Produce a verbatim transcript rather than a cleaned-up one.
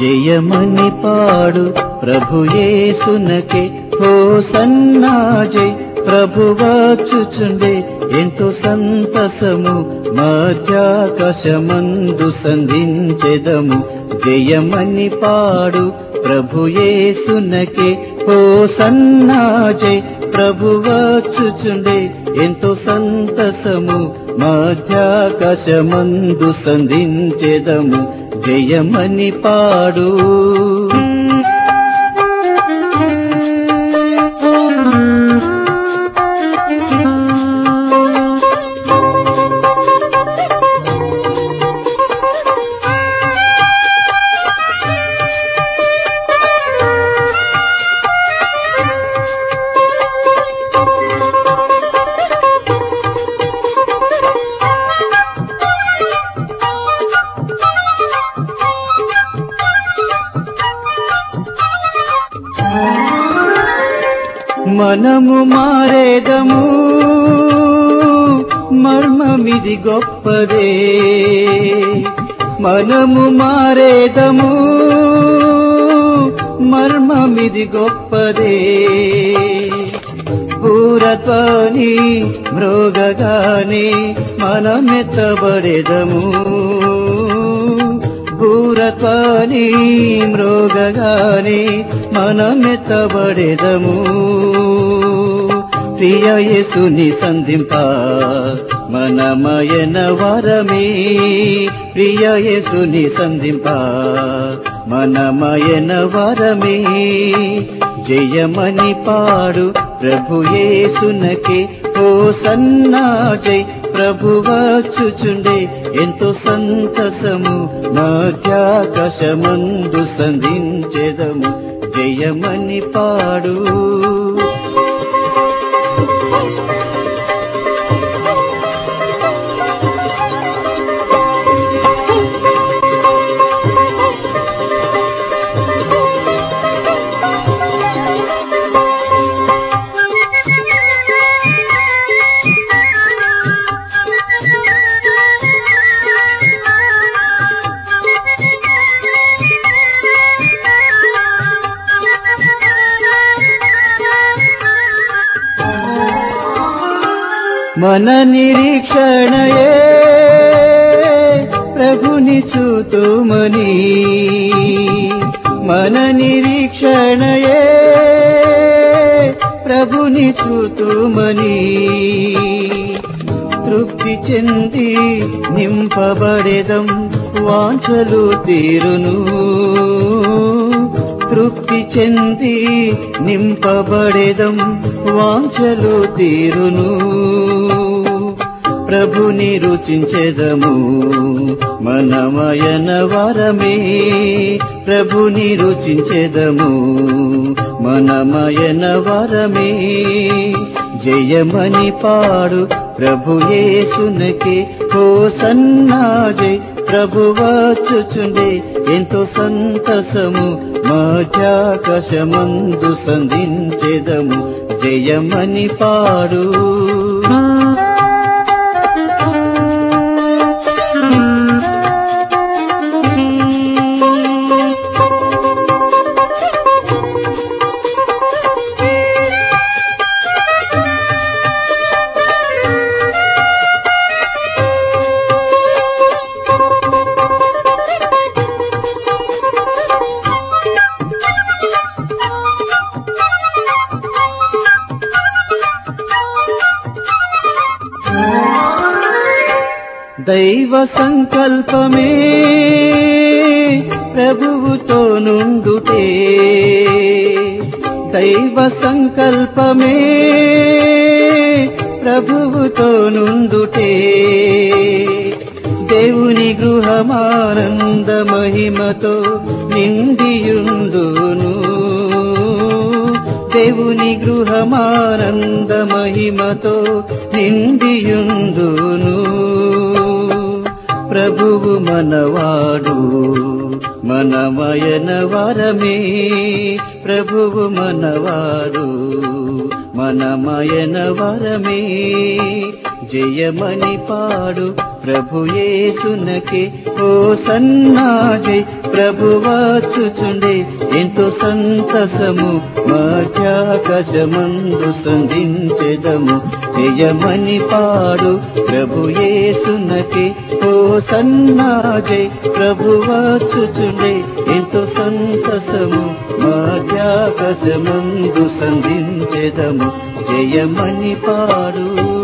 జయమని పాడు ప్రభు యేసునకే హోసన్నా జై ప్రభువచ్చుచుండే ఎంతో సంతసము మధ్యాకాశమందు సంధించెదము జయమని పాడు ప్రభు యేసునకే హోసన్నా జై ప్రభువచ్చుచుండే ఎంతో సంతసము మధ్యాకాశమందు సంధించెదము జయమని పాడు. మనము మారేదము మర్మమిది గొప్పదే మనము మారేదము మర్మమిది గొప్పదే పూరత్వాని మృగగానే మనమెత్తబడెదము పూరత్వాని మృగగానే మనమెత్తబడెదము ప్రియ యేసుని సంధింప మనమయన వరమే ప్రియ యేసుని సంధింప మనమయన వరమే జయమని పాడు ప్రభు యేసునకే హోసన్నా జై ప్రభువచ్చుచుండే ఎంతో సంతసము మధ్యాకాశమందు సంధించెదము జయమని పాడు. మన నిరీక్షణయే ప్రభుని చూతుమని మన నిరీక్షణయే ప్రభుని చూతుమని తృప్తి చెంది నింపబడెదం వాంఛలు తీరును తృప్తి చెంది నింపబడెదం వాంఛలు తీరును ప్రభుని రుచించెదము మనమయన వరమే ప్రభుని రుచించెదము మనమయన వరమే జయమని పాడు ప్రభు యేసునకే హోసన్నా జై ప్రభువచ్చుచుండే ఎంతో సంతసము మధ్యాకాశమందు సంధించెదము జయమని పాడు. దైవ సంకల్పమే ప్రభువుతో నుండుటే దైవ సంకల్పమే ప్రభువుతో నుండుటే దేవుని గృహమానంద మహిమతో నిండియుండును దేవుని గృహమానంద మహిమతో నిండియుండును ప్రభువు మనవాడు మనమయన వరమే ప్రభువు మనవాడు మనమయన వరమే జయమని పాడు ప్రభు యేసునకే ఓ సన్నా జై ప్రభు వచ్చుచుండే ఎంతో సంతసము మధ్యాకాశమందు సంధించెదము జయమని పాడు ప్రభు యేసునకే ఓ సన్నా జై ప్రభు వచ్చుచుండే ఎంతో సంతసము మధ్యాకాశమందు సంధించెదము జయమని పాడు.